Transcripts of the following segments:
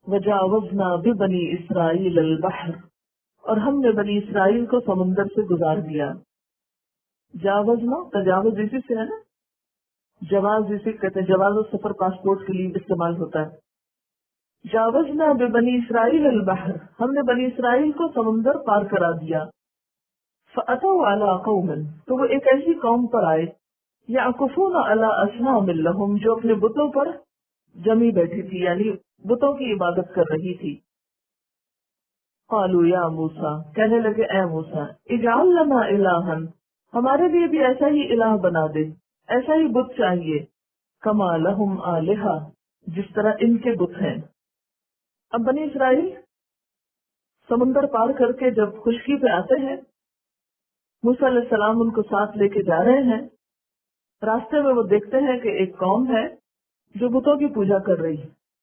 وجاوزنا ببنی اسرائیل البحر، اور ہم نے بنی اسرائیل کو سمندر سے گزار دیا. جاوزنا تجاوز اسی سے ہے نا، جواز جسے کہتے ہیں، جواز و سفر پاسپورٹ کے لیے استعمال ہوتا ہے. جاوزنا ببنی اسرائیل البحر، ہم نے بنی اسرائیل کو سمندر پار کرا دیا. فأتوا علی قوم، تو وہ ایک ایسی قوم پر آئے، یعکفون علی اصنام لہم، جو اپنے بتوں پر جمی بیٹھی تھی، یعنی بتوں کی عبادت کر رہی تھی. قالوا یا موسیٰ، کہنے لگے اے موسیٰ، اجعل لنا الہا، ہمارے لیے بھی ایسا ہی الہ بنا دے، ایسا ہی بت چاہیے، کما لہم آلہہ، جس طرح ان کے بت ہیں. اب بنی اسرائیل سمندر پار کر کے جب خشکی پہ آتے ہیں، موسیٰ علیہ السلام ان کو ساتھ لے کے جا رہے ہیں. راستے میں وہ دیکھتے ہیں کہ ایک قوم ہے جو بتوں کی پوجا کر رہی ہے.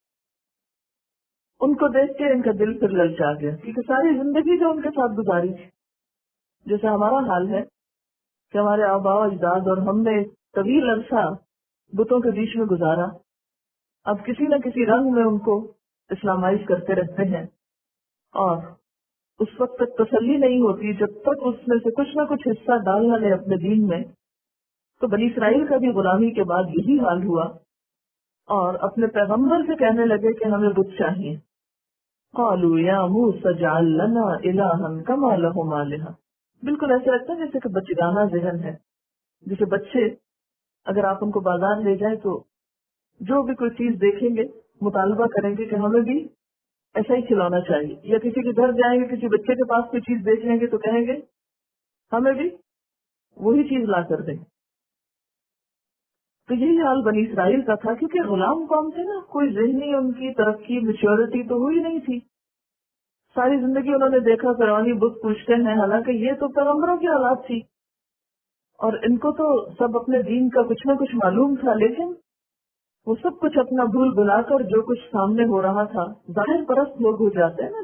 ان کو دیکھ کے ان کا دل پھر للچا گیا، کیونکہ ساری زندگی جو ان کے ساتھ گزاری تھی، جیسے ہمارا حال ہے کہ ہمارے آباء و اجداد اور ہم نے طویل عرصہ بتوں کے بیچ میں گزارا. اب کسی نہ کسی رنگ میں ان کو اسلامائز کرتے رہتے ہیں، اور اس وقت تک تسلی نہیں ہوتی جب تک اس میں سے کچھ نہ کچھ حصہ ڈال نہ لے اپنے دین میں. تو بنی اسرائیل کا بھی غلامی کے بعد یہی حال ہوا، اور اپنے پیغمبر سے کہنے لگے کہ ہمیں بت چاہیے. قالوا یا موسیٰ اجعل لنا الہا کما لہم آلہہ. بالکل ایسے لگتا ہے جیسے کہ بچگانہ ذہن ہے، جیسے بچے اگر آپ ان کو بازار لے جائیں تو جو بھی کوئی چیز دیکھیں گے مطالبہ کریں گے کہ ہمیں بھی ایسا ہی کھلانا چاہیے، یا کسی کے گھر جائیں گے کسی بچے کے پاس کوئی چیز دیکھ لیں گے تو کہیں گے ہمیں بھی وہی چیز لا کر دیں. تو یہی حال بنی اسرائیل کا تھا، کیونکہ غلام قوم تھے نا، کوئی ذہنی ان کی ترقی میچورٹی تو ہوئی نہیں تھی. ساری زندگی انہوں نے دیکھا فرعونی بت پوچھتے ہیں، حالانکہ یہ تو پیغمبروں کی اولاد تھی اور ان کو تو سب اپنے دین کا کچھ نہ کچھ معلوم تھا. لیکن وہ سب کچھ اپنا بھول بھلا کر جو کچھ سامنے ہو رہا تھا، ظاہر پرست لوگ ہو جاتے ہیں نا.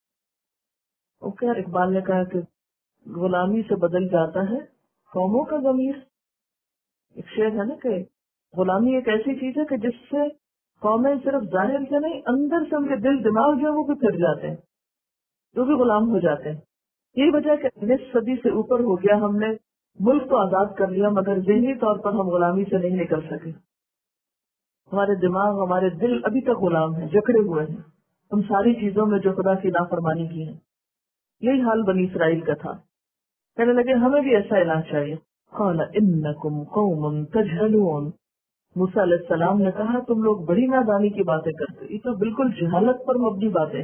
جب اوکے، اقبال نے کہا کہ غلامی سے بدل جاتا ہے قوموں کا ضمیر. ایک شعر ہے نا کہ غلامی ایک ایسی چیز ہے کہ جس سے قومیں صرف ظاہر سے نہیں، اندر سے ان کے دل دماغ جو ہے وہ بھی پھر جاتے ہیں، جو بھی غلام ہو جاتے ہیں. یہی وجہ کہ 19 صدی سے اوپر ہو گیا، ہم نے ملک تو آزاد کر لیا مگر ذہنی طور پر ہم غلامی سے نہیں نکل سکے. ہمارے دماغ، ہمارے دل ابھی تک غلام ہیں، جکڑے ہوئے ہیں ان ساری چیزوں میں جو خدا کی نافرمانی کی ہے. یہی حال بنی اسرائیل کا تھا. کہنے لگے ہمیں بھی ایسا الہ چاہیے. قال انکم قوم تجہلون، موسیٰ علیہ السلام نے کہا تم لوگ بڑی نادانی کی باتیں کرتے، یہ تو بالکل جہالت پر مبنی باتیں.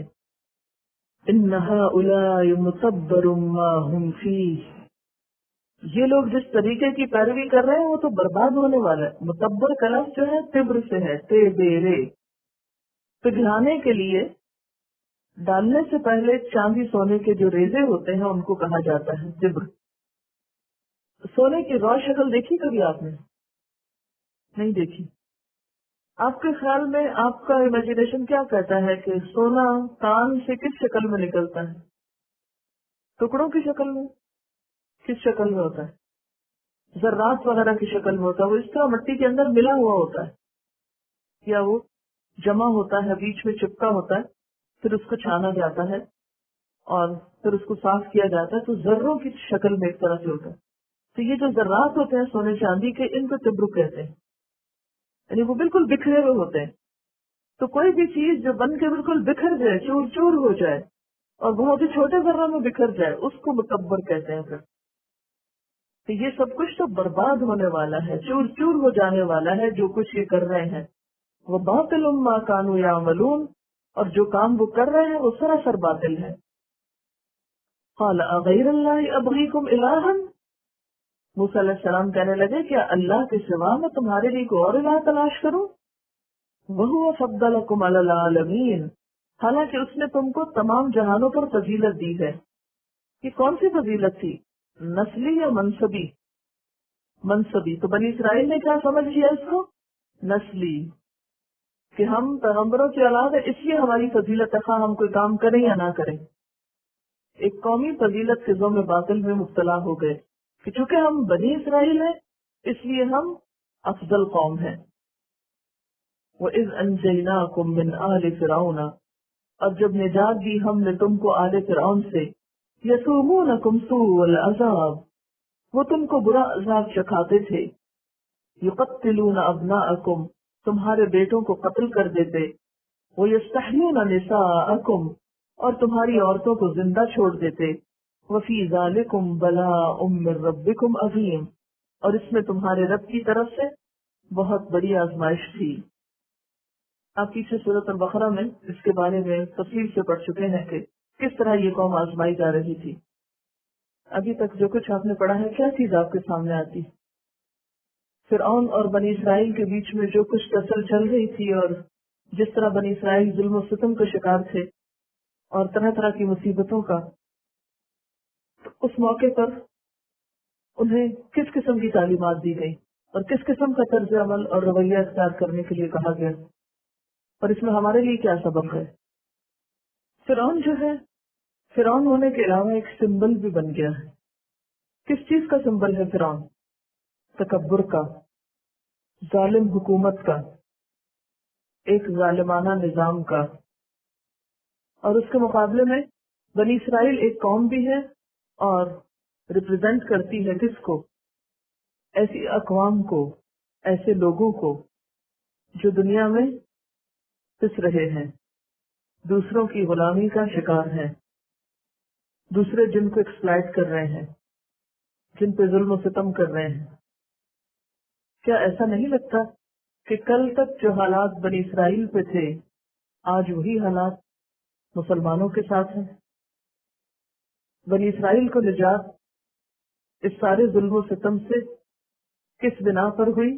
ان ہؤلاء متبر ما هم فیہ، یہ لوگ جس طریقے کی پیروی کر رہے ہیں وہ تو برباد ہونے والا ہے. متبر کا لفظ جو ہے تبر سے ہے، تیبرے، پگھلانے کے لیے ڈالنے سے پہلے چاندی سونے کے جو ریزے ہوتے ہیں ان کو کہا جاتا ہے تبر. سونے کی رو شکل دیکھی کبھی آپ نے؟ نہیں دیکھی. آپ کے خیال میں آپ کا امیجنیشن کیا کہتا ہے کہ سونا کان سے کس شکل میں نکلتا ہے؟ ٹکڑوں کی شکل میں؟ کس شکل میں ہوتا ہے؟ ذرات وغیرہ کی شکل میں ہوتا ہے. وہ اس طرح مٹی کے اندر ملا ہوا ہوتا ہے، یا وہ جمع ہوتا ہے، بیچ میں چپکا ہوتا ہے، پھر اس کو چھانا جاتا ہے اور پھر اس کو صاف کیا جاتا ہے تو ذروں کی شکل میں ایک طرح سے ہوتا ہے. تو یہ جو ذرات ہوتے ہیں سونے چاندی کے، ان کو تبرک کہتے ہیں، یعنی وہ بالکل بکھرے ہوئے ہوتے ہیں. تو کوئی بھی چیز جو بن کے بالکل بکھر جائے، چور چور ہو جائے اور بہت ہی چھوٹے ذروں میں بکھر جائے، اس کو متبر کہتے ہیں. پھر تو یہ سب کچھ تو برباد ہونے والا ہے، چور چور ہو جانے والا ہے جو کچھ یہ کر رہے ہیں. وہ باطل ما کانوا یعملون، اور جو کام وہ کر رہے ہیں وہ سراسر باطل ہے. قال اغیر اللہ ابغیکم الہا، موسیٰ علیہ السلام کہنے لگے کیا اللہ کے سوا میں تمہارے لیے کوئی اور الہ تلاش کروں؟ وَهُوَ فَضَّلَكُمْ عَلَى الْعَالَمِينَ، حالانکہ اس نے تم کو تمام جہانوں پر فضیلت دی ہے. یہ کون سی فضیلت تھی؟ نسلی یا منصبی؟ منصبی. تو بنی اسرائیل نے کیا سمجھ لیا اس کو؟ نسلی، کہ ہم پیغمبروں کی اولاد ہے اس لیے ہماری فضیلت ہے، خواہ ہم کوئی کام کریں یا نہ کریں. ایک قومی فضیلت کے ذم باطل میں مبتلا ہو گئے کہ چونکہ ہم بنی اسرائیل ہیں اس لیے ہم افضل قوم ہیں. وَإِذْ أَنْجَيْنَاكُمْ مِنْ آلِ فِرْعَوْنَ، اور جب نجات دی ہم نے تم کو آل فرعون سے، یسومونکم سوء العذاب، وہ تم کو برا عذاب چکھاتے تھے، یقتلون ابناءکم، تمہارے بیٹوں کو قتل کر دیتے، ویستحیون نساءکم، اور تمہاری عورتوں کو زندہ چھوڑ دیتے، وفی ذالکم بلاء من ربکم عظیم، اور اس میں تمہارے رب کی طرف سے بہت بڑی آزمائش تھی۔ آپ پیچھے سورۃ البقرہ میں اس کے بارے میں تفصیل سے پڑھ چکے ہیں کہ کس طرح یہ قوم آزمائی جا رہی تھی۔ ابھی تک جو کچھ آپ نے پڑھا ہے، کیا چیز آپ کے سامنے آتی؟ فرعون اور بنی اسرائیل کے بیچ میں جو کچھ ٹسل چل رہی تھی، اور جس طرح بنی اسرائیل ظلم و ستم کا شکار تھے اور طرح طرح کی مصیبتوں کا، تو اس موقع پر انہیں کس قسم کی تعلیمات دی گئی اور کس قسم کا طرز عمل اور رویہ اختیار کرنے کے لیے کہا گیا، اور اس میں ہمارے لیے کیا سبق ہے۔ فرعون جو ہے، فرعون ہونے کے علاوہ ایک سمبل بھی بن گیا ہے۔ کس چیز کا سمبل ہے فرعون؟ تکبر کا، ظالم حکومت کا، ایک ظالمانہ نظام کا۔ اور اس کے مقابلے میں بنی اسرائیل ایک قوم بھی ہے اور ریپرزینٹ کرتی ہے کس کو؟ ایسی اقوام کو، ایسے لوگوں کو جو دنیا میں پس رہے ہیں، دوسروں کی غلامی کا شکار ہیں، دوسرے جن کو ایکسپلائٹ کر رہے ہیں، جن پہ ظلم و ستم کر رہے ہیں۔ کیا ایسا نہیں لگتا کہ کل تک جو حالات بنی اسرائیل پہ تھے، آج وہی حالات مسلمانوں کے ساتھ ہیں؟ بنی اسرائیل کو نجات اس سارے ظلم و ستم سے کس بنا پر ہوئی؟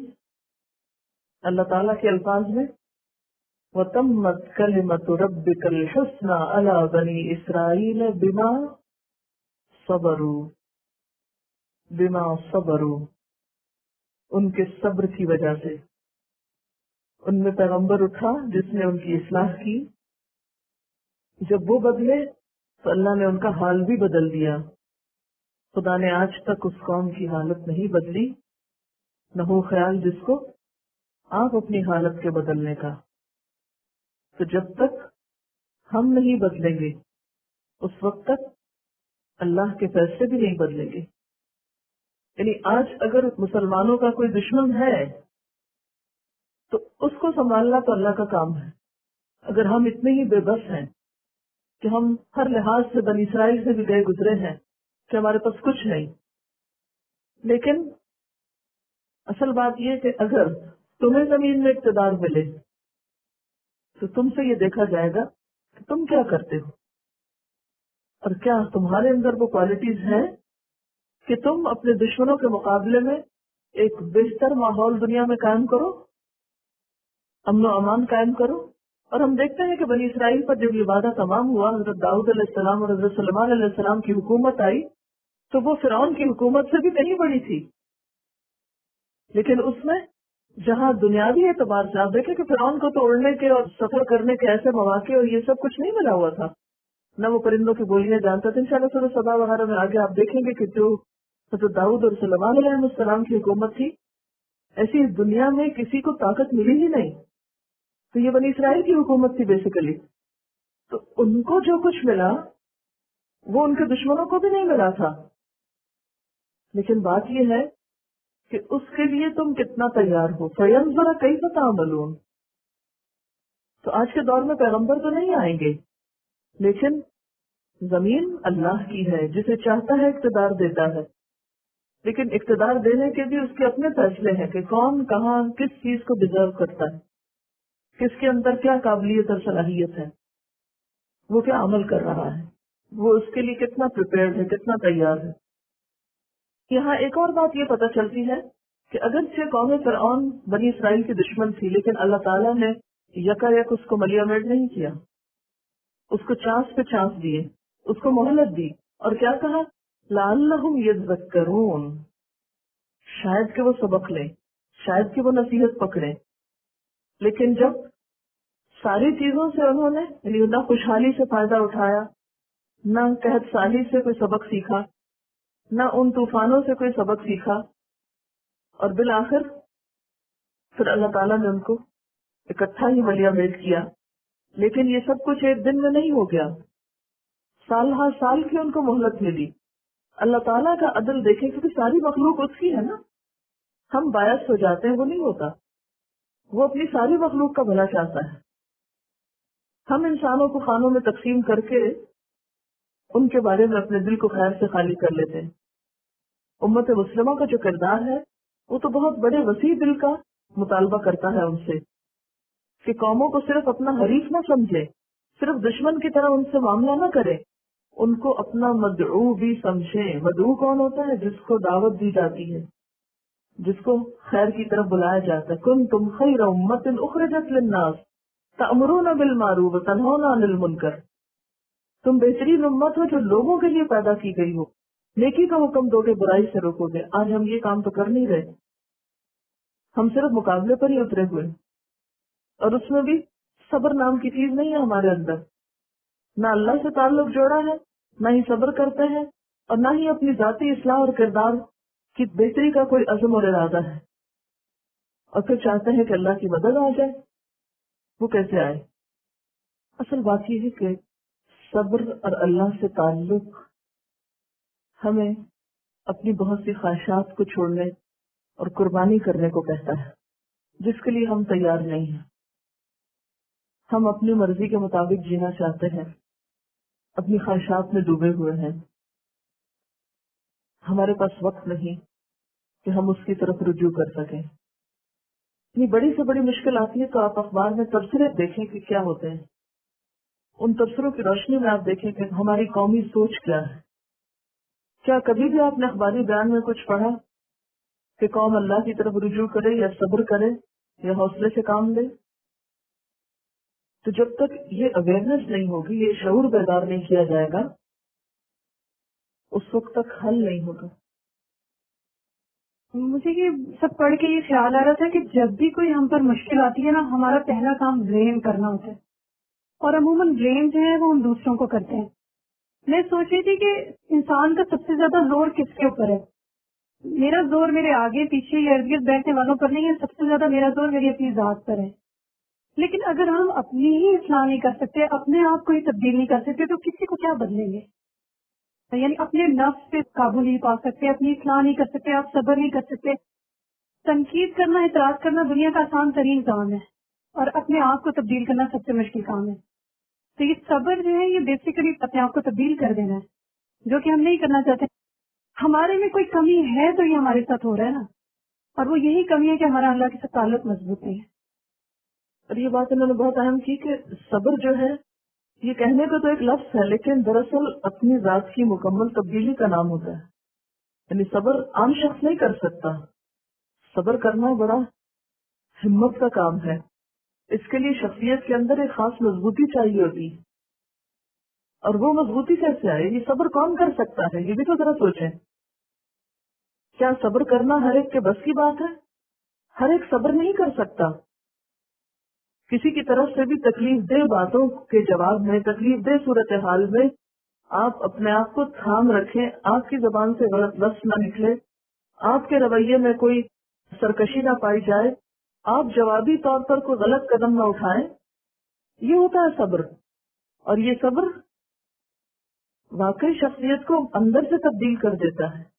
اللہ تعالیٰ کے الفاظ میں وَتَمَّتْ كَلِمَةُ رَبِّكَ الْحُسْنَى عَلَى بَنِي إِسْرَائِيلَ بِمَا صَبَرُوا، ان کے صبر کی وجہ سے۔ ان میں پیغمبر اٹھا جس نے ان کی اصلاح کی، جب وہ بدلے تو اللہ نے ان کا حال بھی بدل دیا۔ خدا نے آج تک اس قوم کی حالت نہیں بدلی، نہ ہو خیال جس کو آپ اپنی حالت کے بدلنے کا۔ تو جب تک ہم نہیں بدلیں گے، اس وقت تک اللہ کے فیصلے بھی نہیں بدلیں گے۔ یعنی آج اگر مسلمانوں کا کوئی دشمن ہے تو اس کو سنبھالنا تو اللہ کا کام ہے۔ اگر ہم اتنے ہی بے بس ہیں کہ ہم ہر لحاظ سے بنی اسرائیل سے بھی گئے گزرے ہیں کہ ہمارے پاس کچھ نہیں، لیکن اصل بات یہ کہ اگر تمہیں زمین میں اقتدار ملے تو تم سے یہ دیکھا جائے گا کہ تم کیا کرتے ہو، اور کیا تمہارے اندر وہ کوالٹیز ہیں کہ تم اپنے دشمنوں کے مقابلے میں ایک بہتر ماحول دنیا میں قائم کرو، امن و امان قائم کرو۔ اور ہم دیکھتے ہیں کہ بنی اسرائیل پر جب یہ وعدہ تمام ہوا، حضرت داؤد علیہ السلام اور حضرت سلیمان علیہ السلام کی حکومت آئی تو وہ فرعون کی حکومت سے بھی کہیں بڑی تھی، لیکن اس میں جہاں دنیاوی اعتبار سے آپ دیکھیں کہ فرعون کو تو اڑنے کے اور سفر کرنے کے ایسے مواقع اور یہ سب کچھ نہیں ملا ہوا تھا، نہ وہ پرندوں کی بولیاں جانتا تھا۔ انشاءاللہ سورہ سبا وغیرہ میں آگے آپ دیکھیں گے کہ جو حضرت داؤد اور سلیمان علیہ السلام کی حکومت تھی، ایسی دنیا میں کسی کو طاقت ملی ہی نہیں۔ تو یہ بنی اسرائیل کی حکومت تھی بیسیکلی، تو ان کو جو کچھ ملا وہ ان کے دشمنوں کو بھی نہیں ملا تھا۔ لیکن بات یہ ہے کہ اس کے لیے تم کتنا تیار ہو۔ فَيَنْظُرَ كَيْفَ تَعْمَلُونَ۔ تو آج کے دور میں پیغمبر تو نہیں آئیں گے، لیکن زمین اللہ کی ہے، جسے چاہتا ہے اقتدار دیتا ہے، لیکن اقتدار دینے کے بھی اس کے اپنے فیصلے ہیں کہ کون کہاں کس چیز کو ڈیزرو کرتا ہے، کس کے اندر کیا قابلیت اور صلاحیت ہے، وہ کیا عمل کر رہا ہے، وہ اس کے لیے کتنا پریپیئرڈ ہے، کتنا تیار ہے۔ یہاں ایک اور بات یہ پتہ چلتی ہے کہ اگرچہ قوم فرعون بنی اسرائیل کی دشمن تھی، لیکن اللہ تعالیٰ نے یکا یک اس کو ملیا میٹ نہیں کیا، اس کو چانس پہ چانس دیے، اس کو مہلت دی، اور کیا کہا؟ لعلہم یذکرون، شاید کہ وہ سبق لیں، شاید کہ وہ نصیحت پکڑیں۔ لیکن جب ساری چیزوں سے انہوں نے یعنی نہ خوشحالی سے فائدہ اٹھایا، نہ قحط سالی سے کوئی سبق سیکھا، نہ ان طوفانوں سے کوئی سبق سیکھا، اور بالآخر پھر اللہ تعالیٰ نے ان کو اکٹھا ہی ملیا میٹ کیا، لیکن یہ سب کچھ ایک دن میں نہیں ہو گیا، سال ہر سال کی ان کو مہلت ملی۔ اللہ تعالیٰ کا عدل دیکھیں، کیونکہ ساری مخلوق اس کی ہے نا، ہم باعث ہو جاتے ہیں، وہ نہیں ہوتا، وہ اپنی ساری مخلوق کا بھلا چاہتا ہے۔ ہم انسانوں کو خانوں میں تقسیم کر کے ان کے بارے میں اپنے دل کو خیر سے خالی کر لیتے ہیں۔ امت مسلمہ کا جو کردار ہے وہ تو بہت بڑے وسیع دل کا مطالبہ کرتا ہے ان سے کہ قوموں کو صرف اپنا حریف نہ سمجھے، صرف دشمن کی طرح ان سے معاملہ نہ کرے، ان کو اپنا مدعو بھی سمجھے۔ مدعو کون ہوتا ہے؟ جس کو دعوت دی جاتی ہے، جس کو خیر کی طرف بلایا جاتا ہے۔ کنتم خیر امت اخرجت للناس تأمرون بالمعروف وتنہون عن المنکر، تم بہترین امت ہو جو لوگوں کے لیے پیدا کی گئی ہو، نیکی کا حکم دو گے، برائی سے روکو گے۔ آج ہم یہ کام تو کر نہیں رہے، ہم صرف مقابلے پر ہی اترے ہوئے، اور اس میں بھی صبر نام کی چیز نہیں ہے ہمارے اندر۔ نہ اللہ سے تعلق جوڑا ہے، نہ ہی صبر کرتے ہیں، اور نہ ہی اپنی ذاتی اصلاح اور کردار کی بہتری کا کوئی عزم اور ارادہ ہے، اور پھر چاہتے ہیں کہ اللہ کی مدد آ جائے۔ وہ کیسے آئے؟ اصل بات یہ ہے کہ صبر اور اللہ سے تعلق ہمیں اپنی بہت سی خواہشات کو چھوڑنے اور قربانی کرنے کو کہتا ہے، جس کے لیے ہم تیار نہیں ہیں۔ ہم اپنی مرضی کے مطابق جینا چاہتے ہیں، اپنی خواہشات میں ڈوبے ہوئے ہیں، ہمارے پاس وقت نہیں کہ ہم اس کی طرف رجوع کر سکیں۔ اتنی بڑی سے بڑی مشکل آتی ہے تو آپ اخبار میں تبصرے دیکھیں کہ کیا ہوتے ہیں، ان تبصروں کی روشنی میں آپ دیکھیں کہ ہماری قومی سوچ کیا ہے۔ کیا کبھی بھی آپ نے اخباری بیان میں کچھ پڑھا کہ قوم اللہ کی طرف رجوع کرے یا صبر کرے یا حوصلے سے کام لے؟ تو جب تک یہ اویئرنیس نہیں ہوگی، یہ شعور بیدار نہیں کیا جائے گا، اس وقت تک حل نہیں ہوگا۔ مجھے یہ سب پڑھ کے یہ خیال آ رہا تھا کہ جب بھی کوئی ہم پر مشکل آتی ہے نا، ہمارا پہلا کام بلیم کرنا ہوتا ہے، اور عموماً بلیم جو ہے وہ ہم دوسروں کو کرتے ہیں۔ میں سوچ رہی تھی کہ انسان کا سب سے زیادہ زور کس کے اوپر ہے؟ میرا زور میرے آگے پیچھے یا ارد گرد بیٹھنے والوں پر نہیں ہے، سب سے زیادہ میرا زور میری اپنی ذات پر ہے۔ لیکن اگر ہم اپنی ہی اصلاح نہیں کر سکتے، اپنے آپ کو ہی تبدیل نہیں کر سکتے، تو کسی کو کیا بدلیں گے؟ یعنی اپنے نفس پہ قابو نہیں پا سکتے، اپنی اصلاح نہیں کر سکتے، آپ صبر نہیں کر سکتے۔ تنقید کرنا، اعتراض کرنا دنیا کا آسان ترین کام ہے، اور اپنے آپ کو تبدیل کرنا سب سے مشکل کام ہے۔ تو یہ صبر جو ہے یہ بیسیکلی اپنے آپ کو تبدیل کر دینا ہے، جو کہ ہم نہیں کرنا چاہتے۔ ہمارے میں کوئی کمی ہے تو یہ ہمارے ساتھ ہو رہا ہے نا، اور وہ یہی کمی ہے کہ ہمارا اللہ کے ساتھ تعلق مضبوط نہیں ہے۔ اور یہ بات انہوں نے بہت اہم کی کہ صبر جو ہے یہ کہنے کو تو ایک لفظ ہے، لیکن دراصل اپنی ذات کی مکمل تبدیلی کا نام ہوتا ہے۔ یعنی صبر عام شخص نہیں کر سکتا، صبر کرنا بڑا ہمت کا کام ہے۔ اس کے لیے شخصیت کے اندر ایک خاص مضبوطی چاہیے ہوتی ہے، اور وہ مضبوطی کیسے آئے؟ یہ صبر کون کر سکتا ہے؟ یہ بھی تو ذرا سوچیں۔ کیا صبر کرنا ہر ایک کے بس کی بات ہے؟ ہر ایک صبر نہیں کر سکتا۔ کسی کی طرف سے بھی تکلیف دہ باتوں کے جواب میں، تکلیف دہ صورتحال میں آپ اپنے آپ کو تھام رکھیں، آپ کی زبان سے غلط لفظ نہ نکلے، آپ کے رویے میں کوئی سرکشی نہ پائی جائے، آپ جوابی طور پر کوئی غلط قدم نہ اٹھائیں، یہ ہوتا ہے صبر۔ اور یہ صبر واقعی شخصیت کو اندر سے تبدیل کر دیتا ہے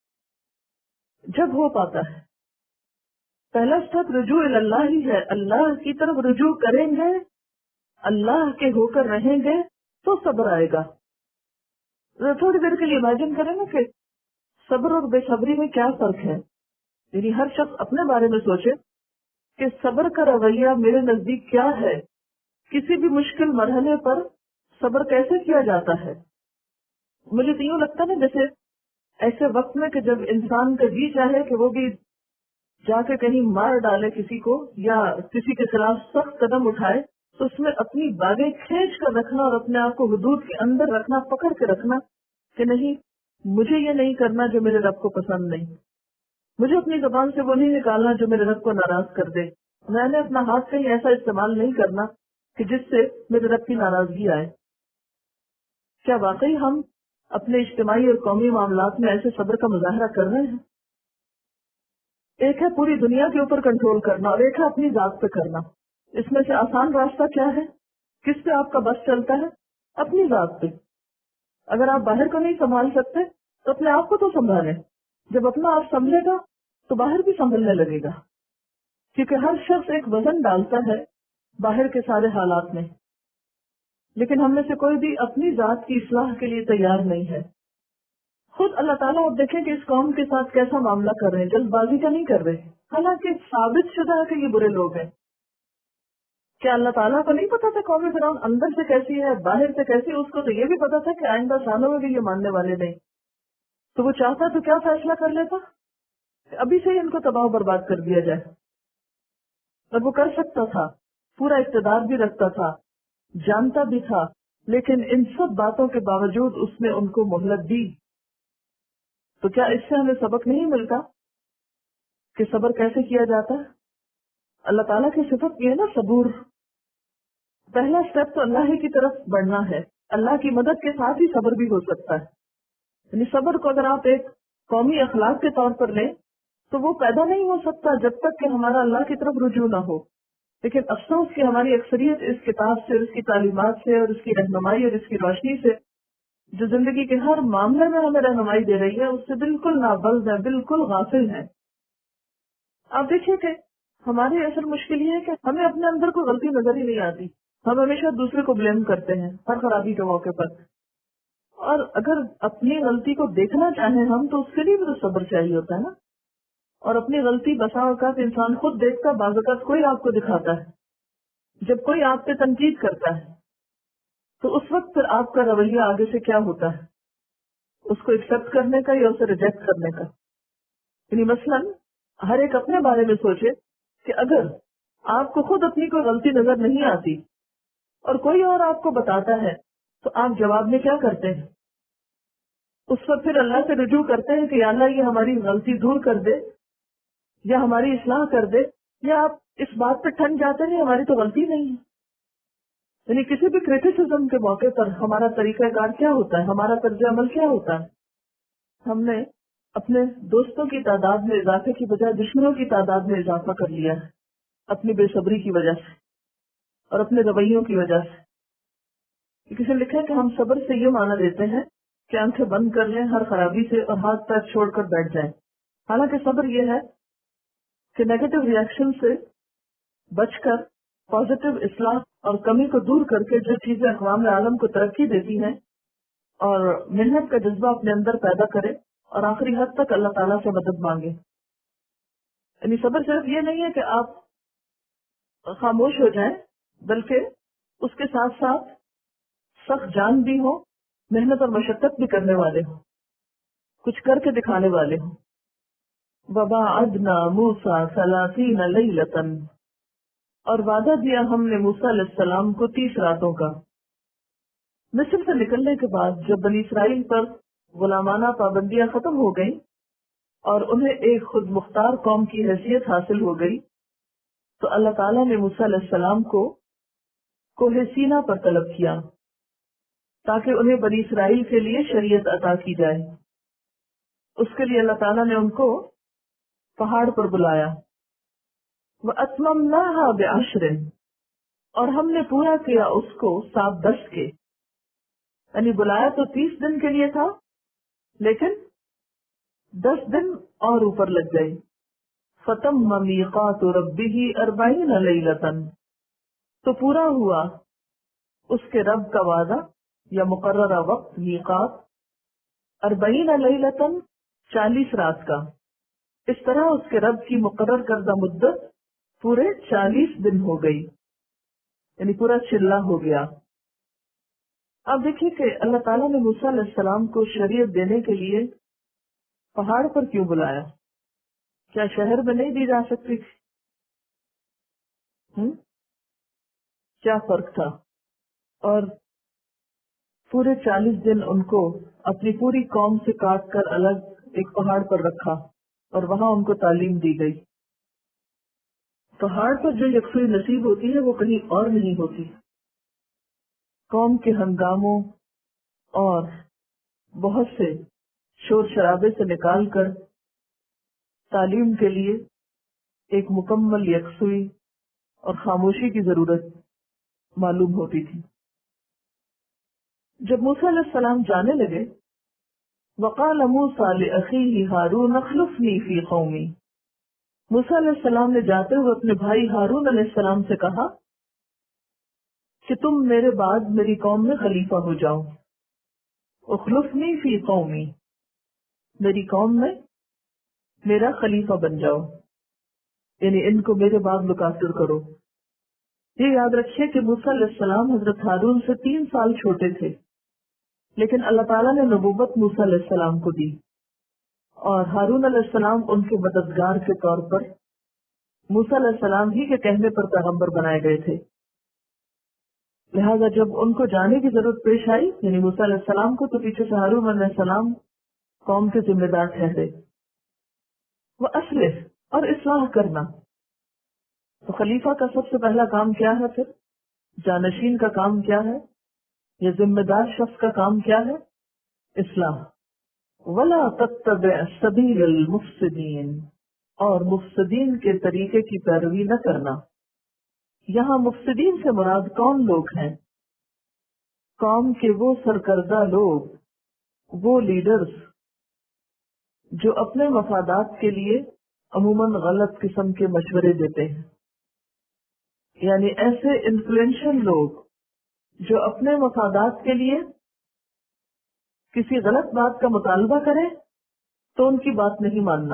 جب ہو پاتا ہے۔ پہلا سٹیپ رجوع اللہ ہی ہے، اللہ کی طرف رجوع کریں گے، اللہ کے ہو کر رہیں گے تو صبر آئے گا۔ تھوڑی دیر کے لیے امیجن کریں گے کہ صبر اور بے صبری میں کیا فرق ہے۔ یعنی ہر شخص اپنے بارے میں سوچے کہ صبر کا رویہ میرے نزدیک کیا ہے، کسی بھی مشکل مرحلے پر صبر کیسے کیا جاتا ہے۔ مجھے تو یوں لگتا ہے جیسے ایسے وقت میں کہ جب انسان کا جی چاہے کہ وہ بھی جا کے کہیں مار ڈالے کسی کو یا کسی کے خلاف سخت قدم اٹھائے، تو اس میں اپنی باغیں کھینچ کر رکھنا اور اپنے آپ کو حدود کے اندر رکھنا، پکڑ کے رکھنا کہ نہیں، مجھے یہ نہیں کرنا جو میرے رب کو پسند نہیں، مجھے اپنی زبان سے وہ نہیں نکالنا جو میرے رب کو ناراض کر دے، میں نے اپنا ہاتھ کہیں ایسا استعمال نہیں کرنا کہ جس سے میرے رب کی ناراضگی آئے۔ کیا واقعی ہم اپنے اجتماعی اور قومی معاملات میں ایسے صبر کا مظاہرہ کر رہے ہیں؟ ایک ہے پوری دنیا کے اوپر کنٹرول کرنا اور ایک ہے اپنی ذات پہ کرنا۔ اس میں سے آسان راستہ کیا ہے؟ کس پہ آپ کا بس چلتا ہے؟ اپنی ذات پہ. اگر آپ باہر کو نہیں سنبھال سکتے تو اپنے آپ کو تو سنبھالیں. جب اپنا آپ سنبھلے گا تو باہر بھی سنبھلنے لگے گا. کیونکہ ہر شخص ایک وزن ڈالتا ہے باہر کے سارے حالات میں، لیکن ہم میں سے کوئی بھی اپنی ذات کی اصلاح کے لیے تیار نہیں ہے. خود اللہ تعالیٰ آپ دیکھیں کہ اس قوم کے ساتھ کیسا معاملہ کر رہے ہیں، جلد بازی کا نہیں کر رہے، حالانکہ ثابت شدہ ہے کہ یہ برے لوگ ہیں. کیا اللہ تعالیٰ کو نہیں پتا تھا قوم فرعون اندر سے کیسی ہے باہر سے کیسی؟ اس کو تو یہ بھی پتا تھا کہ آئندہ سالوں میں بھی یہ ماننے والے نہیں. تو وہ چاہتا تو کیا فیصلہ کر لیتا کہ ابھی سے ہی ان کو تباہ و برباد کر دیا جائے. اور وہ کر سکتا تھا، پورا اقتدار بھی رکھتا تھا، جانتا بھی تھا، لیکن ان سب باتوں کے باوجود اس نے ان کو مہلت دی. تو کیا اس سے ہمیں سبق نہیں ملتا کہ صبر کیسے کیا جاتا ہے؟ اللہ تعالیٰ کی صفت یہ ہے نا صبور. پہلا سٹیپ تو اللہ ہی کی طرف بڑھنا ہے. اللہ کی مدد کے ساتھ ہی صبر بھی ہو سکتا ہے. یعنی صبر کو اگر آپ ایک قومی اخلاق کے طور پر لیں تو وہ پیدا نہیں ہو سکتا جب تک کہ ہمارا اللہ کی طرف رجوع نہ ہو. لیکن افسوس کہ ہماری اکثریت اس کتاب سے، اس کی تعلیمات سے اور اس کی رہنمائی اور اس کی روشنی سے جو زندگی کے ہر معاملے میں ہمیں رہنمائی دے رہی ہے اس سے بالکل نابلد ہے، بالکل غافل ہے. آپ دیکھیے کہ ہماری اصل مشکل یہ ہے کہ ہمیں اپنے اندر کوئی غلطی نظر ہی نہیں آتی. ہم ہمیشہ دوسرے کو بلیم کرتے ہیں ہر خرابی کے موقع پر. اور اگر اپنی غلطی کو دیکھنا چاہیں ہم تو اس کے لیے بھی تو صبر چاہیے ہوتا ہے نا. اور اپنی غلطی بسا اوقات انسان خود دیکھتا، بعض اوقات کوئی آپ کو دکھاتا ہے. جب کوئی آپ پہ تنقید کرتا ہے تو اس وقت پھر آپ کا رویہ آگے سے کیا ہوتا ہے؟ اس کو ایکسپٹ کرنے کا یا اسے ریجیکٹ کرنے کا؟ یعنی مثلاً ہر ایک اپنے بارے میں سوچے کہ اگر آپ کو خود اپنی کوئی غلطی نظر نہیں آتی اور کوئی اور آپ کو بتاتا ہے تو آپ جواب میں کیا کرتے ہیں؟ اس وقت پھر اللہ سے رجوع کرتے ہیں کہ یا اللہ یہ ہماری غلطی دور کر دے یا ہماری اصلاح کر دے، یا آپ اس بات پہ ٹھن جاتے ہیں ہماری تو غلطی نہیں ہے. یعنی کسی بھی کریٹیسزم کے موقع پر ہمارا طریقہ کار کیا ہوتا ہے، ہمارا طرز عمل کیا ہوتا ہے؟ ہم نے اپنے دوستوں کی تعداد میں اضافے کی بجائے دشمنوں کی تعداد میں اضافہ کر لیا ہے، اپنی بے صبری کی وجہ سے اور اپنے رویوں کی وجہ سے. کسی نے لکھا کہ ہم صبر سے یہ معنی دیتے ہیں کہ آنکھیں بند کر لیں ہر خرابی سے اور ہاتھ پیر چھوڑ کر بیٹھ جائیں. حالانکہ صبر یہ ہے کہ نیگیٹو ریئیکشن سے بچ کر پازیٹو اصلاح اور کمی کو دور کر کے جو چیزیں اقوام عالم کو ترقی دیتی ہیں اور محنت کا جذبہ اپنے اندر پیدا کرے اور آخری حد تک اللہ تعالیٰ سے مدد مانگے. یعنی صبر صرف یہ نہیں ہے کہ آپ خاموش ہو جائیں، بلکہ اس کے ساتھ ساتھ سخت جان بھی ہو، محنت اور مشقت بھی کرنے والے ہوں، کچھ کر کے دکھانے والے ہوں. وَوَعَدْنَا مُوسَىٰ 30 لَيْلَةً، اور وعدہ دیا ہم نے موسیٰ علیہ السلام کو 30 راتوں کا. مصر سے نکلنے کے بعد جب بنی اسرائیل پر غلامانہ پابندیاں ختم ہو گئیں اور انہیں ایک خود مختار قوم کی حیثیت حاصل ہو گئی تو اللہ تعالیٰ نے موسیٰ علیہ السلام کو کوہ سینا پر طلب کیا تاکہ انہیں بنی اسرائیل کے لیے شریعت عطا کی جائے. اس کے لیے اللہ تعالیٰ نے ان کو پہاڑ پر بلایا. وَأَتْمَمْنَاهَا بِعَشْرٍ، اور ہم نے پورا کیا اس کو 7-10 کے. یعنی بلایا تو 30 دن کے لیے تھا لیکن 10 دن اور اوپر لگ گئی. فَتَمَّ مِيقَاتُ رَبِّهِ 40 لَيْلَةً، تو پورا ہوا اس کے رب کا وعدہ یا مقررہ وقت میقات 40 لیلۃ 40 رات کا. اس طرح اس کے رب کی مقرر کردہ مدت پورے 40 دن ہو گئی، یعنی پورا چلا ہو گیا. اب دیکھیے کہ اللہ تعالیٰ نے موسیٰ علیہ السلام کو شریعت دینے کے لیے پہاڑ پر کیوں بلایا؟ کیا شہر میں نہیں دی جا سکتی تھی؟ کیا فرق تھا؟ اور پورے 40 دن ان کو اپنی پوری قوم سے کاٹ کر الگ ایک پہاڑ پر رکھا اور وہاں ان کو تعلیم دی گئی. پہاڑ پر جو یکسوئی نصیب ہوتی ہے وہ کہیں اور نہیں ہوتی. قوم کے ہنگاموں اور بہت سے شور شرابے سے نکال کر تعلیم کے لیے ایک مکمل یکسوئی اور خاموشی کی ضرورت معلوم ہوتی تھی. جب موسیٰ علیہ السلام جانے لگے، وقال موسیٰ لأخیہ ہارون اخلفنی فی قومی، موسیٰ علیہ السلام نے جاتے ہوئے اپنے بھائی ہارون علیہ السلام سے کہا کہ تم میرے بعد میری قوم میں خلیفہ ہو جاؤ. اخلفنی فی قومی، میری قوم میں میرا خلیفہ بن جاؤ، یعنی ان کو میرے بعد لک آفٹر کرو. یہ یاد رکھیے کہ موسیٰ علیہ السلام حضرت ہارون سے 3 سال چھوٹے تھے، لیکن اللہ تعالیٰ نے نبوت موسیٰ علیہ السلام کو دی، اور ہارون علیہ السلام ان کے مددگار کے طور پر موسیٰ علیہ السلام ہی کے کہنے پر پیغمبر بنائے گئے تھے. لہذا جب ان کو جانے کی ضرورت پیش آئی، یعنی موسیٰ علیہ السلام کو، تو پیچھے سے ہارون علیہ السلام قوم کے ذمہ دار ٹھہرے. وہ اصلح اور اصلاح کرنا. تو خلیفہ کا سب سے پہلا کام کیا ہے؟ پھر جانشین کا کام کیا ہے؟ یہ ذمہ دار شخص کا کام کیا ہے؟ اصلاح. وَلَا تَتَّبِعْ سَبِيلَ الْمُفْسِدِينَ، اور مفسدین کے طریقے کی پیروی نہ کرنا. یہاں مفسدین سے مراد کون لوگ ہیں؟ قوم کے وہ سرکردہ لوگ، وہ لیڈرز جو اپنے مفادات کے لیے عموماً غلط قسم کے مشورے دیتے ہیں. یعنی ایسے انفلوئنشل لوگ جو اپنے مفادات کے لیے کسی غلط بات کا مطالبہ کریں تو ان کی بات نہیں ماننا.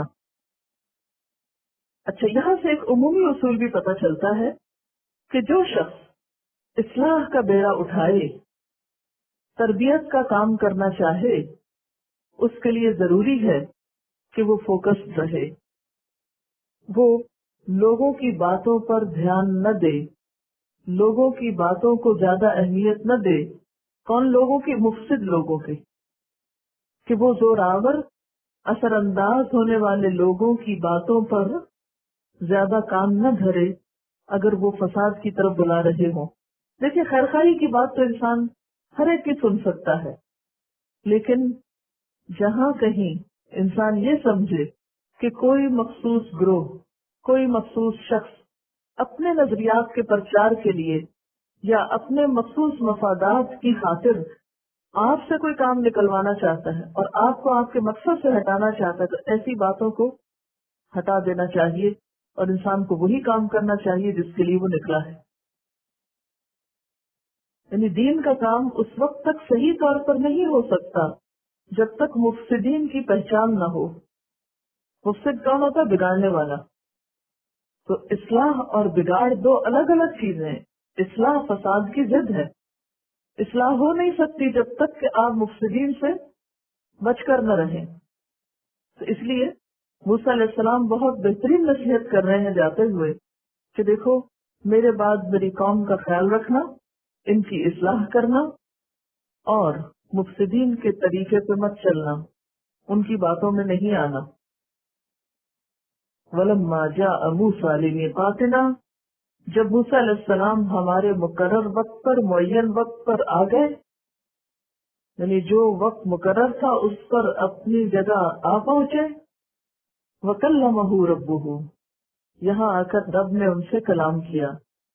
اچھا، یہاں سے ایک عمومی اصول بھی پتہ چلتا ہے کہ جو شخص اصلاح کا بیڑا اٹھائے، تربیت کا کام کرنا چاہے، اس کے لیے ضروری ہے کہ وہ فوکسڈ رہے، وہ لوگوں کی باتوں پر دھیان نہ دے، لوگوں کی باتوں کو زیادہ اہمیت نہ دے. کون لوگوں کی؟ مفسد لوگوں کے، کہ وہ زور آور اثر انداز ہونے والے لوگوں کی باتوں پر زیادہ کام نہ دھرے اگر وہ فساد کی طرف بلا رہے ہوں. دیکھیے، خیرخواہی کی بات تو انسان ہر ایک کی سن سکتا ہے، لیکن جہاں کہیں انسان یہ سمجھے کہ کوئی مخصوص گروہ، کوئی مخصوص شخص اپنے نظریات کے پرچار کے لیے یا اپنے مخصوص مفادات کی خاطر آپ سے کوئی کام نکلوانا چاہتا ہے اور آپ کو آپ کے مقصد سے ہٹانا چاہتا ہے، تو ایسی باتوں کو ہٹا دینا چاہیے اور انسان کو وہی کام کرنا چاہیے جس کے لیے وہ نکلا ہے. یعنی دین کا کام اس وقت تک صحیح طور پر نہیں ہو سکتا جب تک مفسدین کی پہچان نہ ہو. مفسد کون ہوتا ہے؟ بگاڑنے والا. تو اصلاح اور بگاڑ دو الگ الگ چیزیں ہیں. اصلاح فساد کی ضد ہے. اصلاح ہو نہیں سکتی جب تک کہ آپ مفسدین سے بچ کر نہ رہیں. تو اس لیے موسیٰ علیہ السلام بہت بہترین نصیحت کر رہے ہیں جاتے ہوئے کہ دیکھو، میرے بعد میری قوم کا خیال رکھنا، ان کی اصلاح کرنا، اور مفسدین کے طریقے پہ مت چلنا، ان کی باتوں میں نہیں آنا. وَلَمَّا جَاءَ مُوسَىٰ لِمِيقَاتِنَا، جب موسیٰ علیہ السلام ہمارے مقرر وقت پر، معین وقت پر آ گئے، یعنی جو وقت مقرر تھا اس پر اپنی جگہ آ پہنچے. وَكَلَّمَهُ رَبُّهُ، یہاں آ کر رب نے ان سے کلام کیا.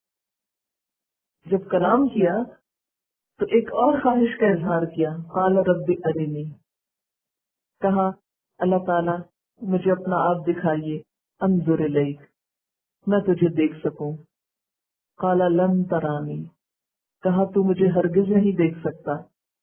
جب کلام کیا تو ایک اور خواہش کا اظہار کیا. قال رب ارنی، کہا اللہ تعالیٰ مجھے اپنا آپ دکھائیے. انظر الیک، میں تجھے دیکھ سکوں. قال لن ترانی، کہا تو مجھے ہرگز نہیں دیکھ سکتا.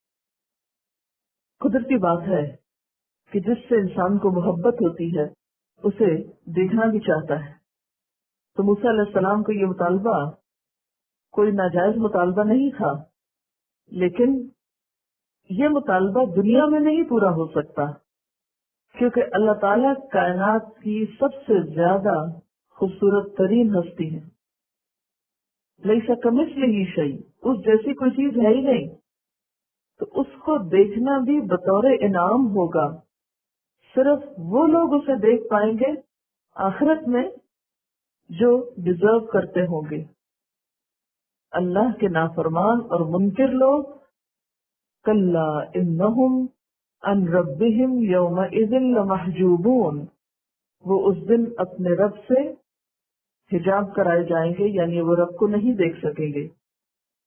قدرتی بات ہے کہ جس سے انسان کو محبت ہوتی ہے اسے دیکھنا بھی چاہتا ہے. تو موسیٰ علیہ السلام کو یہ مطالبہ کوئی ناجائز مطالبہ نہیں تھا، لیکن یہ مطالبہ دنیا میں نہیں پورا ہو سکتا، کیونکہ اللہ تعالیٰ کائنات کی سب سے زیادہ خوبصورت ترین ہستی ہے. لیس کمثلہ شیء، اس جیسی کوئی چیز ہے ہی نہیں. تو اس کو دیکھنا بھی بطور انعام ہوگا. صرف وہ لوگ اسے دیکھ پائیں گے آخرت میں جو ڈیزرو کرتے ہوں گے. اللہ کے نافرمان اور منکر لوگ، کلا انہم عن ربہم یومئذ لمحجوبون، وہ اس دن اپنے رب سے حجاب کرائے جائیں گے، یعنی وہ رب کو نہیں دیکھ سکیں گے.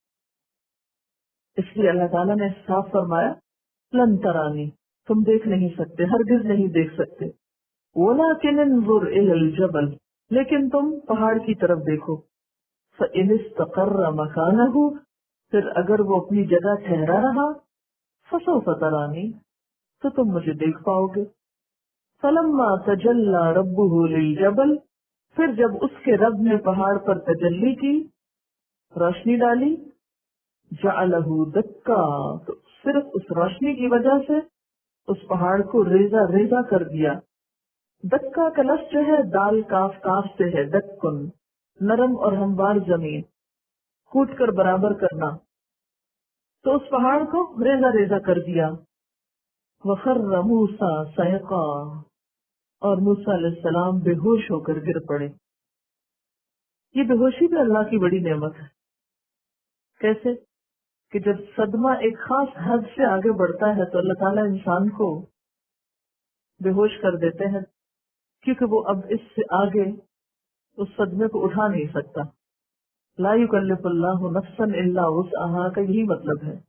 اس لیے اللہ تعالیٰ نے صاف فرمایا لن ترانی، تم دیکھ نہیں سکتے، ہرگز نہیں دیکھ سکتے، ولکن انظر الی الجبل، لیکن تم پہاڑ کی طرف دیکھو، فإن استقر مکانہ، پھر اگر وہ اپنی جگہ ٹھہرا رہا، فسوف ترانی، تو تم مجھے دیکھ پاؤ گے۔ فلما تجلی ربہ للجبل، پھر جب اس کے رب نے پہاڑ پر تجلی کی، روشنی ڈالی، جعلہ دکا، تو صرف اس روشنی کی وجہ سے اس پہاڑ کو ریزہ ریزہ کر دیا۔ دکا کا لفظ جو ہے دال کاف کاف سے ہے، دکن، نرم اور ہموار زمین، کوٹ کر برابر کرنا، تو اس پہاڑ کو ریزہ ریزہ کر دیا۔ وخر موسیٰ صعقا، اور موسیٰ علیہ السلام بے ہوش ہو کر گر پڑے۔ یہ بے ہوشی بھی اللہ کی بڑی نعمت ہے۔ کیسے کہ جب صدمہ ایک خاص حد سے آگے بڑھتا ہے تو اللہ تعالیٰ انسان کو بے ہوش کر دیتے ہیں، کیونکہ وہ اب اس سے آگے اس صدمے کو اٹھا نہیں سکتا۔ لا یکلف اللہ نفسا الا وسعہا کا یہی مطلب ہے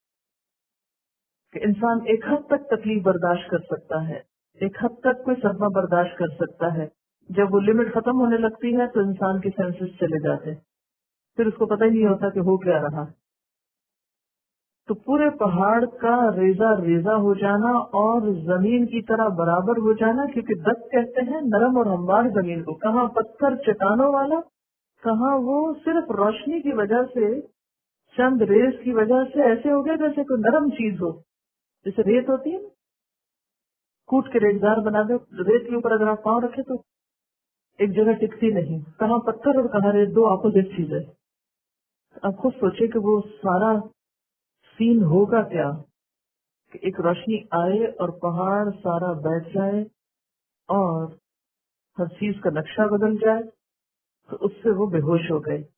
کہ انسان ایک حد تک تکلیف برداشت کر سکتا ہے، ایک حد تک کوئی صدمہ برداشت کر سکتا ہے۔ جب وہ لمٹ ختم ہونے لگتی ہے تو انسان کے سینسز چلے جاتے ہیں، پھر اس کو پتہ ہی نہیں ہوتا کہ ہو کیا رہا۔ تو پورے پہاڑ کا ریزہ ریزہ ہو جانا اور زمین کی طرح برابر ہو جانا، کیونکہ دک کہتے ہیں نرم اور ہموار زمین کو، کہاں پتھر چٹانوں والا، کہاں وہ صرف روشنی کی وجہ سے، چند ریز کی وجہ سے ایسے ہو گیا جیسے کوئی نرم چیز ہو، جیسے ریت ہوتی ہے، کوٹ کے ریتدار بنا دے، ریت کے اوپر اگر آپ پاؤں رکھے تو ایک جگہ ٹکتی نہیں، کہاں پتھر اور کہاں ریت، دو اپوزٹ چیز ہے۔ آپ خود سوچے کہ وہ سارا سین ہوگا کیا کہ ایک روشنی آئے اور پہاڑ سارا بیٹھ جائے اور ہر چیز کا نقشہ بدل جائے، تو اس سے وہ بے ہوش ہو گئے۔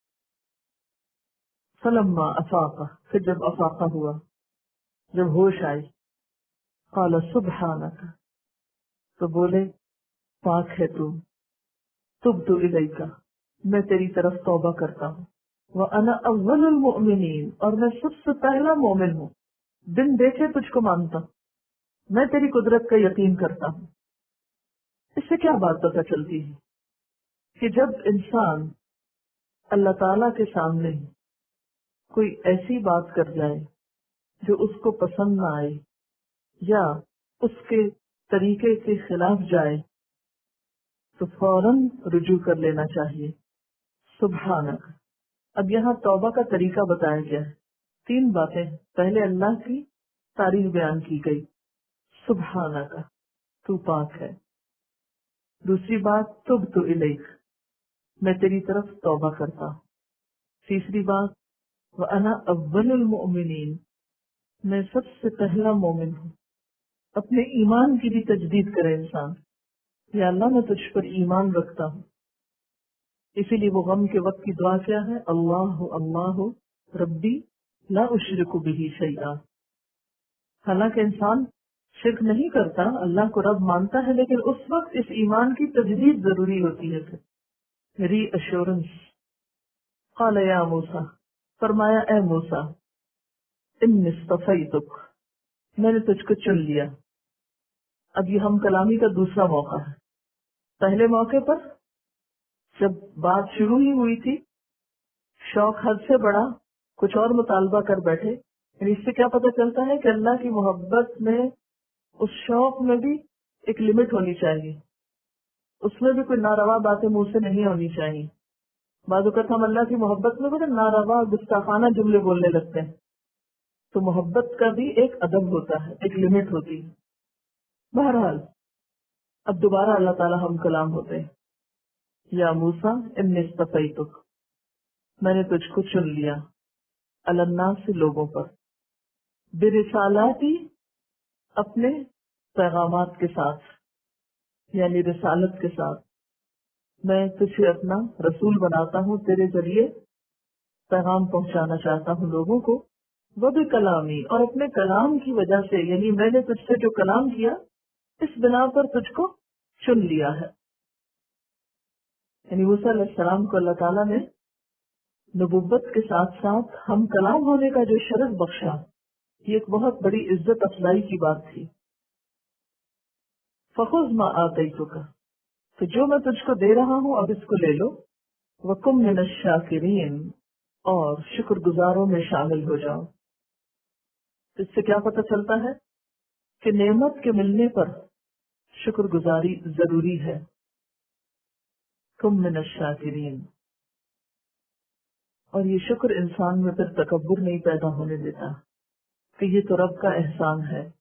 فلما افاق، پھر جب افاقہ ہوا، جب ہوش آئی، قال سبحانک، تو بولے پاک ہے تو، تبت الیک، میں تیری طرف توبہ کرتا ہوں، وَأَنَا أَوَّلُ الْمُؤْمِنِينَ، اور میں سب سے پہلا مومن ہوں، دن دیکھے تجھ کو مانتا ہوں، میں تیری قدرت کا یقین کرتا ہوں۔ اس سے کیا بات پتہ چلتی ہے کہ جب انسان اللہ تعالی کے سامنے کوئی ایسی بات کر جائے جو اس کو پسند نہ آئے یا اس کے طریقے کے خلاف جائے تو فوراً رجوع کر لینا چاہیے۔ سبحانک، اب یہاں توبہ کا طریقہ بتایا گیا ہے، تین باتیں، پہلے اللہ کی تعریف بیان کی گئی، سبحانک، تو پاک ہے، دوسری بات تبت الیک، میں تیری طرف توبہ کرتا ہوں، تیسری بات وَأَنَا أَوَّلُ الْمُؤْمِنِينَ، میں سب سے پہلا مومن ہوں۔ اپنے ایمان کی بھی تجدید کرے انسان، یا اللہ میں تجھ پر ایمان رکھتا ہوں۔ اسی لیے وہ غم کے وقت کی دعا کیا ہے؟ اللہ اللہ ربی لا اشرک بہ شیئا۔ حالانکہ انسان شرک نہیں کرتا، اللہ کو رب مانتا ہے، لیکن اس وقت اس ایمان کی تجدید ضروری ہوتی ہے، ری ایشورنس۔ قال یا موسیٰ، فرمایا اے موسیٰ، انی اصطفیتک، میں نے تجھ کو چن لیا۔ اب یہ ہم کلامی کا دوسرا موقع ہے۔ پہلے موقع پر جب بات شروع ہی ہوئی تھی، شوق حد سے بڑا، کچھ اور مطالبہ کر بیٹھے، یعنی اس سے کیا پتہ چلتا ہے کہ اللہ کی محبت میں، اس شوق میں بھی ایک لمٹ ہونی چاہیے، اس میں بھی کوئی ناروا باتیں منہ سے نہیں ہونی چاہیے۔ بعض اوقات ہم اللہ کی محبت میں بڑے ناروا گستاخانہ جملے بولنے لگتے ہیں، تو محبت کا بھی ایک ادب ہوتا ہے، ایک لمٹ ہوتی ہے۔ بہرحال اب دوبارہ اللہ تعالی ہم کلام ہوتے ہیں، یا موسیٰ انی اصطفیتک، میں نے تجھ کو چن لیا، علی الناس، لوگوں پر، برسالاتی، اپنے پیغامات کے ساتھ، یعنی رسالت کے ساتھ، میں تجھے اپنا رسول بناتا ہوں، تیرے ذریعے پیغام پہنچانا چاہتا ہوں لوگوں کو، وہ بھی کلامی، اور اپنے کلام کی وجہ سے، یعنی میں نے تجھ سے جو کلام کیا اس بنا پر تجھ کو چن لیا ہے۔ یعنی موسیٰ علیہ السلام کو اللہ تعالیٰ نے نبوت کے ساتھ ساتھ ہم کلام ہونے کا جو شرف بخشا، یہ ایک بہت بڑی عزت افزائی کی بات تھی۔ فخذ ما آتیتک، تو جو میں تجھ کو دے رہا ہوں اب اس کو لے لو، وکم من الشاکرین، اور شکر گزاروں میں شامل ہو جاؤ۔ اس سے کیا پتہ چلتا ہے کہ نعمت کے ملنے پر شکر گزاری ضروری ہے۔ کم من الشاکرین، اور یہ شکر انسان میں پھر تکبر نہیں پیدا ہونے دیتا کہ یہ تو رب کا احسان ہے،